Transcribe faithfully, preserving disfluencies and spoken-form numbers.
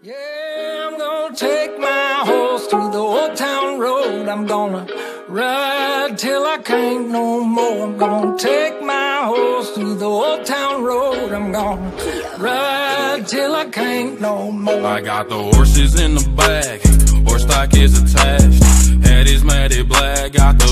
Yeah, I'm gonna take my horse through the old town road. I'm gonna ride till I can't no more. I'm gonna take my horse through the old town road. I'm gonna ride till I can't no more. I got the horses in the back, horse stock is attached. Head is matted black, got the